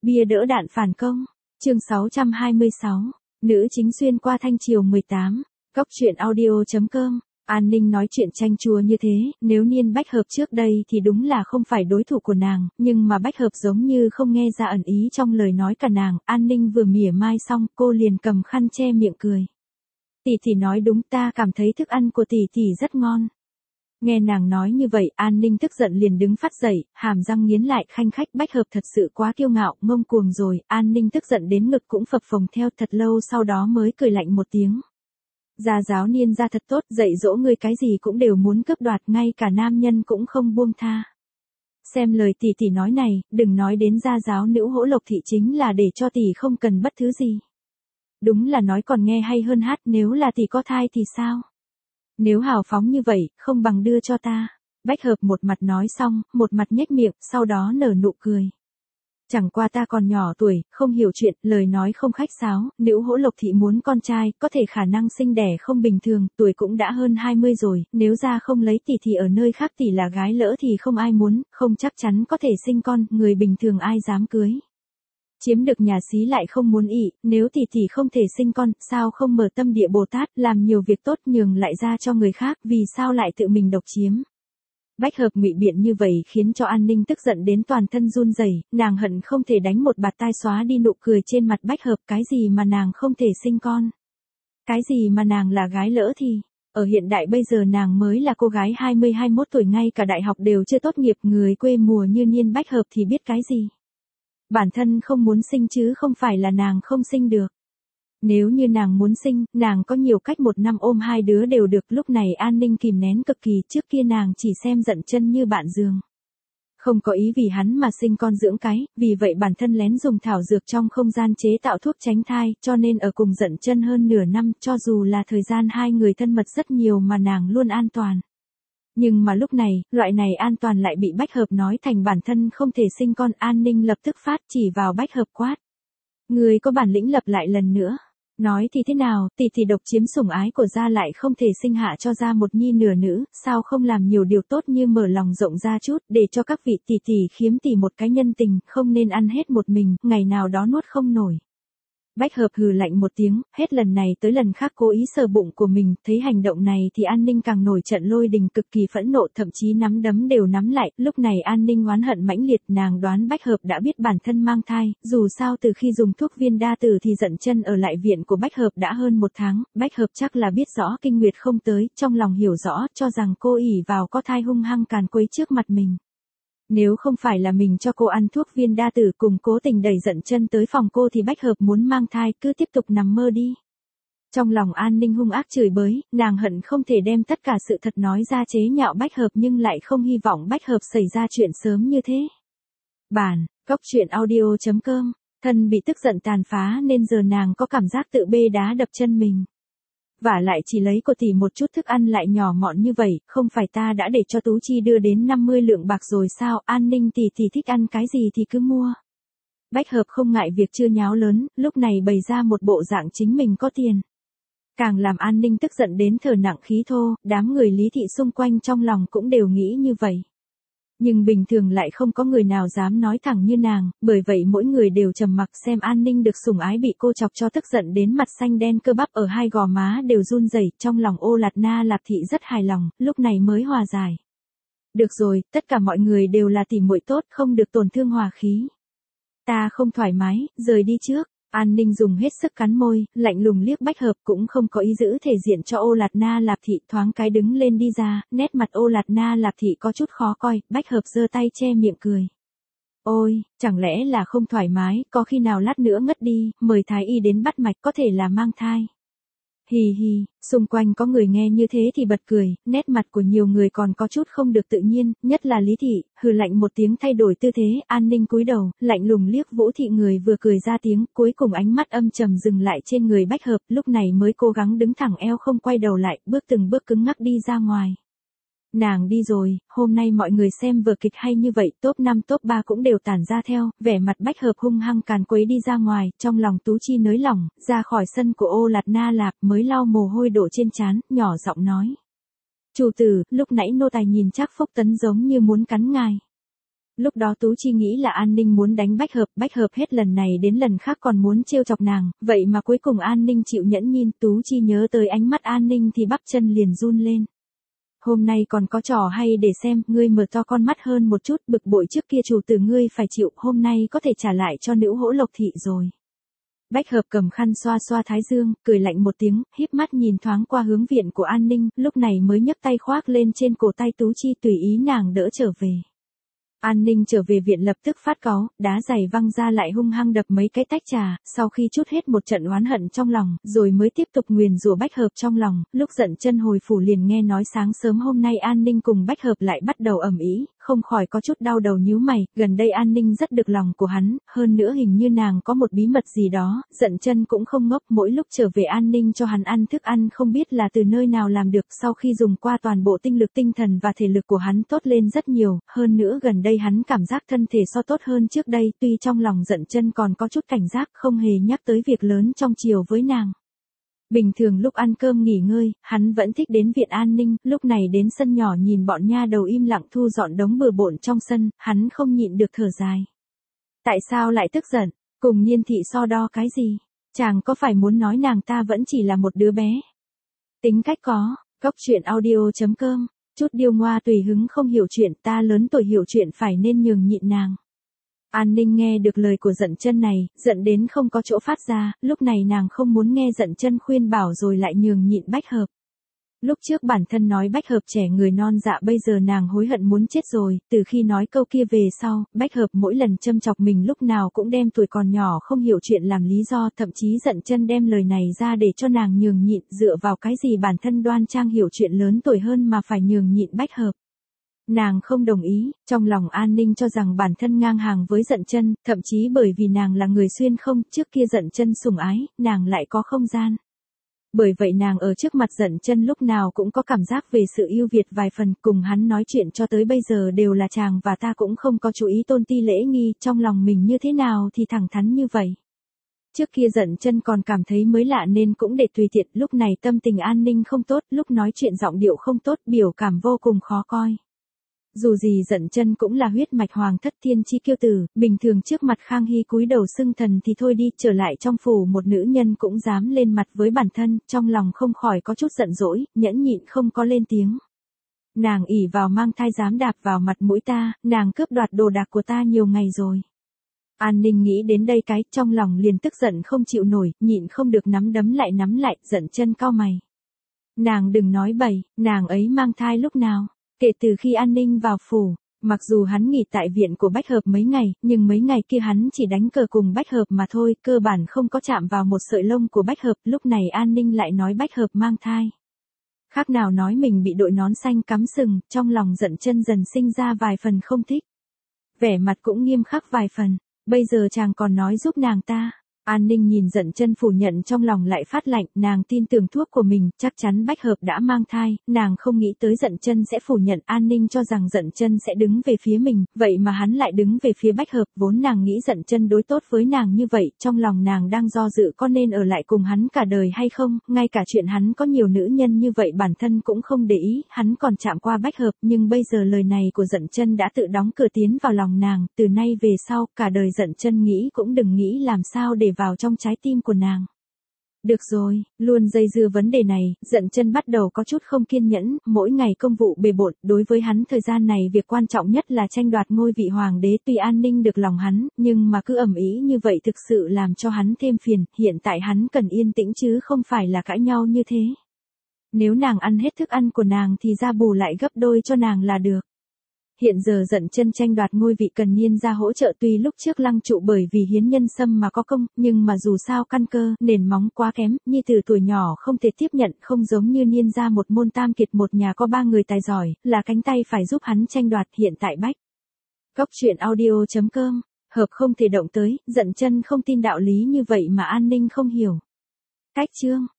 Bia đỡ đạn phản công. Chương 626. Nữ chính xuyên qua thanh triều 18. Góc truyện audio.com. An Ninh nói chuyện chanh chua như thế, nếu Niên Bách Hợp trước đây thì đúng là không phải đối thủ của nàng, nhưng mà Bách Hợp giống như không nghe ra ẩn ý trong lời nói cả nàng. An Ninh vừa mỉa mai xong, cô liền cầm khăn che miệng cười. Tỷ tỷ nói đúng, ta cảm thấy thức ăn của tỷ tỷ rất ngon. Nghe nàng nói như vậy, An Ninh tức giận liền đứng phát dậy, hàm răng nghiến lại, khanh khách. Bách Hợp thật sự quá kiêu ngạo, ngông cuồng rồi. An Ninh tức giận đến ngực cũng phập phồng theo, thật lâu sau đó mới cười lạnh một tiếng. Gia giáo Niên gia thật tốt, dạy dỗ ngươi cái gì cũng đều muốn cướp đoạt, ngay cả nam nhân cũng không buông tha. Xem lời tỷ tỷ nói này, đừng nói đến gia giáo nữ Hỗ Lộc thị, chính là để cho tỷ không cần bất thứ gì. Đúng là nói còn nghe hay hơn hát, nếu là tỷ có thai thì sao? Nếu hào phóng như vậy, không bằng đưa cho ta. Bách Hợp một mặt nói xong, một mặt nhếch miệng, sau đó nở nụ cười. Chẳng qua ta còn nhỏ tuổi, không hiểu chuyện, lời nói không khách sáo, nữ Hỗ Lộc thị muốn con trai, có thể khả năng sinh đẻ không bình thường, tuổi cũng đã hơn 20 rồi, nếu ra không lấy tỷ thì ở nơi khác tỷ là gái lỡ thì không ai muốn, không chắc chắn có thể sinh con, người bình thường ai dám cưới. Chiếm được nhà xí lại không muốn ị, nếu tỷ không thể sinh con, sao không mở tâm địa Bồ Tát, làm nhiều việc tốt nhường lại ra cho người khác, vì sao lại tự mình độc chiếm. Bách Hợp ngụy biện như vậy khiến cho An Ninh tức giận đến toàn thân run rẩy, nàng hận không thể đánh một bạt tai xóa đi nụ cười trên mặt Bách Hợp. Cái gì mà nàng không thể sinh con? Cái gì mà nàng là gái lỡ thì? Ở hiện đại bây giờ nàng mới là cô gái 20-21 tuổi, ngay cả đại học đều chưa tốt nghiệp, người quê mùa như Niên Bách Hợp thì biết cái gì? Bản thân không muốn sinh chứ không phải là nàng không sinh được. Nếu như nàng muốn sinh, nàng có nhiều cách, một năm ôm hai đứa đều được. Lúc này An Ninh kìm nén cực kỳ, trước kia nàng chỉ xem Dận Chân như bạn giường. Không có ý vì hắn mà sinh con dưỡng cái, vì vậy bản thân lén dùng thảo dược trong không gian chế tạo thuốc tránh thai, cho nên ở cùng Dận Chân hơn nửa năm, cho dù là thời gian hai người thân mật rất nhiều mà nàng luôn an toàn. Nhưng mà lúc này, loại này an toàn lại bị Bách Hợp nói thành bản thân không thể sinh con. An Ninh lập tức phát chỉ vào Bách Hợp quát. Người có bản lĩnh lập lại lần nữa. Nói thì thế nào, tỷ độc chiếm sủng ái của gia lại không thể sinh hạ cho gia một nhi nửa nữ, sao không làm nhiều điều tốt như mở lòng rộng ra chút, để cho các vị tỷ khiếm tỷ một cái nhân tình, không nên ăn hết một mình, ngày nào đó nuốt không nổi. Bách Hợp hừ lạnh một tiếng, hết lần này tới lần khác cố ý sờ bụng của mình, thấy hành động này thì An Ninh càng nổi trận lôi đình, cực kỳ phẫn nộ, thậm chí nắm đấm đều nắm lại. Lúc này An Ninh oán hận mãnh liệt, nàng đoán Bách Hợp đã biết bản thân mang thai, dù sao từ khi dùng thuốc viên đa tử thì Dận Chân ở lại viện của Bách Hợp đã hơn một tháng, Bách Hợp chắc là biết rõ kinh nguyệt không tới, trong lòng hiểu rõ, cho rằng cô ỷ vào có thai hung hăng càn quấy trước mặt mình. Nếu không phải là mình cho cô ăn thuốc viên đa tử cùng cố tình đẩy Dận Chân tới phòng cô thì Bách Hợp muốn mang thai, cứ tiếp tục nằm mơ đi. Trong lòng An Ninh hung ác chửi bới, nàng hận không thể đem tất cả sự thật nói ra chế nhạo Bách Hợp, nhưng lại không hy vọng Bách Hợp xảy ra chuyện sớm như thế. Bản, góc truyện audio.com, thân bị tức giận tàn phá nên giờ nàng có cảm giác tự bê đá đập chân mình. Vả lại chỉ lấy của tỷ một chút thức ăn lại nhỏ mọn như vậy, không phải ta đã để cho Tú Chi đưa đến 50 lượng bạc rồi sao? An Ninh tỷ thích ăn cái gì thì cứ mua. Bách Hợp không ngại việc chưa nháo lớn, lúc này bày ra một bộ dạng chính mình có tiền. Càng làm An Ninh tức giận đến thở nặng khí thô, đám người Lý thị xung quanh trong lòng cũng đều nghĩ như vậy. Nhưng bình thường lại không có người nào dám nói thẳng như nàng, bởi vậy mỗi người đều trầm mặc xem An Ninh được sủng ái bị cô chọc cho tức giận đến mặt xanh đen, cơ bắp ở hai gò má đều run rẩy. Trong lòng Ô Lạt Na Lạp thị rất hài lòng, lúc này mới hòa giải. Được rồi, tất cả mọi người đều là tỉ muội tốt, không được tổn thương hòa khí. Ta không thoải mái, rời đi trước. An Ninh dùng hết sức cắn môi, lạnh lùng liếc Bách Hợp, cũng không có ý giữ thể diện cho Ô Lạt Na Lạp thị, thoáng cái đứng lên đi ra, nét mặt Ô Lạt Na Lạp thị có chút khó coi. Bách Hợp giơ tay che miệng cười. Ôi, chẳng lẽ là không thoải mái, có khi nào lát nữa ngất đi, mời thái y đến bắt mạch, có thể là mang thai. Hì hì, xung quanh có người nghe như thế thì bật cười, nét mặt của nhiều người còn có chút không được tự nhiên, nhất là Lý thị, hừ lạnh một tiếng thay đổi tư thế. An Ninh cúi đầu, lạnh lùng liếc Vũ thị, người vừa cười ra tiếng, cuối cùng ánh mắt âm trầm dừng lại trên người Bách Hợp, lúc này mới cố gắng đứng thẳng eo không quay đầu lại, bước từng bước cứng ngắc đi ra ngoài. Nàng đi rồi, hôm nay mọi người xem vở kịch hay như vậy, top 5 top 3 cũng đều tản ra theo, vẻ mặt Bách Hợp hung hăng càn quấy đi ra ngoài, trong lòng Tú Chi nới lỏng, ra khỏi sân của Ô Lạt Na Lạp mới lau mồ hôi đổ trên trán, nhỏ giọng nói. Chủ tử, lúc nãy nô tài nhìn Trác Phúc Tấn giống như muốn cắn ngài. Lúc đó Tú Chi nghĩ là An Ninh muốn đánh Bách Hợp hết lần này đến lần khác còn muốn trêu chọc nàng, vậy mà cuối cùng An Ninh chịu nhẫn nhịn. Tú Chi nhớ tới ánh mắt An Ninh thì bắp chân liền run lên. Hôm nay còn có trò hay để xem, ngươi mở to con mắt hơn một chút, bực bội trước kia chủ tử ngươi phải chịu, hôm nay có thể trả lại cho nữ hỗ Lộc thị rồi. Bách Hợp cầm khăn xoa xoa thái dương, cười lạnh một tiếng, híp mắt nhìn thoáng qua hướng viện của An Ninh, lúc này mới nhấc tay khoác lên trên cổ tay Tú Chi tùy ý nàng đỡ trở về. An Ninh trở về viện lập tức phát cáu, đá giày văng ra lại hung hăng đập mấy cái tách trà, sau khi trút hết một trận oán hận trong lòng, rồi mới tiếp tục nguyền rủa Bách Hợp trong lòng, lúc giận chân hồi phủ liền nghe nói sáng sớm hôm nay An Ninh cùng Bách Hợp lại bắt đầu ầm ĩ, không khỏi có chút đau đầu nhíu mày, gần đây An Ninh rất được lòng của hắn, hơn nữa hình như nàng có một bí mật gì đó, giận chân cũng không ngốc, mỗi lúc trở về An Ninh cho hắn ăn thức ăn không biết là từ nơi nào làm được, sau khi dùng qua toàn bộ tinh lực tinh thần và thể lực của hắn tốt lên rất nhiều, hơn nữa gần đây hắn cảm giác thân thể so tốt hơn trước đây, tuy trong lòng giận chân còn có chút cảnh giác, không hề nhắc tới việc lớn trong chiều với nàng. Bình thường lúc ăn cơm nghỉ ngơi, hắn vẫn thích đến viện An Ninh, lúc này đến sân nhỏ nhìn bọn nha đầu im lặng thu dọn đống bừa bộn trong sân, hắn không nhịn được thở dài. Tại sao lại tức giận, cùng Niên thị so đo cái gì? Chàng có phải muốn nói nàng ta vẫn chỉ là một đứa bé? Tính cách có, Cốc Truyện Audio.com. Chút điêu ngoa tùy hứng không hiểu chuyện, ta lớn tuổi hiểu chuyện phải nên nhường nhịn nàng. An Ninh nghe được lời của giận chân này, giận đến không có chỗ phát ra, lúc này nàng không muốn nghe giận chân khuyên bảo rồi lại nhường nhịn Bách Hợp. Lúc trước bản thân nói Bách Hợp trẻ người non dạ, bây giờ nàng hối hận muốn chết rồi, từ khi nói câu kia về sau, Bách Hợp mỗi lần châm chọc mình lúc nào cũng đem tuổi còn nhỏ không hiểu chuyện làm lý do, thậm chí giận chân đem lời này ra để cho nàng nhường nhịn, dựa vào cái gì bản thân đoan trang hiểu chuyện lớn tuổi hơn mà phải nhường nhịn Bách Hợp. Nàng không đồng ý, trong lòng An Ninh cho rằng bản thân ngang hàng với giận chân, thậm chí bởi vì nàng là người xuyên không, trước kia giận chân sủng ái, nàng lại có không gian. Bởi vậy nàng ở trước mặt giận chân lúc nào cũng có cảm giác về sự ưu việt vài phần, cùng hắn nói chuyện cho tới bây giờ đều là chàng và ta cũng không có chú ý tôn ti lễ nghi, trong lòng mình như thế nào thì thẳng thắn như vậy. Trước kia giận chân còn cảm thấy mới lạ nên cũng để tùy tiện, lúc này tâm tình An Ninh không tốt, lúc nói chuyện giọng điệu không tốt, biểu cảm vô cùng khó coi. Dù gì giận chân cũng là huyết mạch hoàng thất thiên chi kiêu tử, bình thường trước mặt Khang Hy cúi đầu xưng thần thì thôi đi, trở lại trong phủ một nữ nhân cũng dám lên mặt với bản thân, trong lòng không khỏi có chút giận dỗi, nhẫn nhịn không có lên tiếng. Nàng ỷ vào mang thai dám đạp vào mặt mũi ta, nàng cướp đoạt đồ đạc của ta nhiều ngày rồi. An Ninh nghĩ đến đây cái, trong lòng liền tức giận không chịu nổi, nhịn không được nắm nắm lại, giận chân cau mày. Nàng đừng nói bậy, nàng ấy mang thai lúc nào? Kể từ khi An Ninh vào phủ, mặc dù hắn nghỉ tại viện của Bách Hợp mấy ngày, nhưng mấy ngày kia hắn chỉ đánh cờ cùng Bách Hợp mà thôi, cơ bản không có chạm vào một sợi lông của Bách Hợp, lúc này An Ninh lại nói Bách Hợp mang thai. Khác nào nói mình bị đội nón xanh cắm sừng, trong lòng giận chân dần sinh ra vài phần không thích. Vẻ mặt cũng nghiêm khắc vài phần, bây giờ chàng còn nói giúp nàng ta. An Ninh nhìn giận chân phủ nhận trong lòng lại phát lạnh, nàng tin tưởng thuốc của mình, chắc chắn Bách Hợp đã mang thai, nàng không nghĩ tới giận chân sẽ phủ nhận, An Ninh cho rằng giận chân sẽ đứng về phía mình, vậy mà hắn lại đứng về phía Bách Hợp, vốn nàng nghĩ giận chân đối tốt với nàng như vậy, trong lòng nàng đang do dự có nên ở lại cùng hắn cả đời hay không, ngay cả chuyện hắn có nhiều nữ nhân như vậy bản thân cũng không để ý, hắn còn chạm qua Bách Hợp, nhưng bây giờ lời này của giận chân đã tự đóng cửa tiến vào lòng nàng, từ nay về sau, cả đời giận chân nghĩ cũng đừng nghĩ làm sao để vào trong trái tim của nàng. Được rồi, luôn dây dưa vấn đề này, giận chân bắt đầu có chút không kiên nhẫn, mỗi ngày công vụ bề bộn, đối với hắn thời gian này việc quan trọng nhất là tranh đoạt ngôi vị hoàng đế, tuy An Ninh được lòng hắn, nhưng mà cứ ầm ĩ như vậy thực sự làm cho hắn thêm phiền, hiện tại hắn cần yên tĩnh chứ không phải là cãi nhau như thế. Nếu nàng ăn hết thức ăn của nàng thì ra bù lại gấp đôi cho nàng là được. Hiện giờ giận chân tranh đoạt ngôi vị cần Niên ra hỗ trợ, tuy lúc trước Lăng Trụ bởi vì hiến nhân sâm mà có công, nhưng mà dù sao căn cơ, nền móng quá kém, Nhi từ tuổi nhỏ không thể tiếp nhận, không giống như Niên ra một môn tam kiệt một nhà có 3 người tài giỏi, là cánh tay phải giúp hắn tranh đoạt, hiện tại Bách. Cốc Truyện Audio.com, hợp không thể động tới, giận chân không tin đạo lý như vậy mà An Ninh không hiểu. Cách chương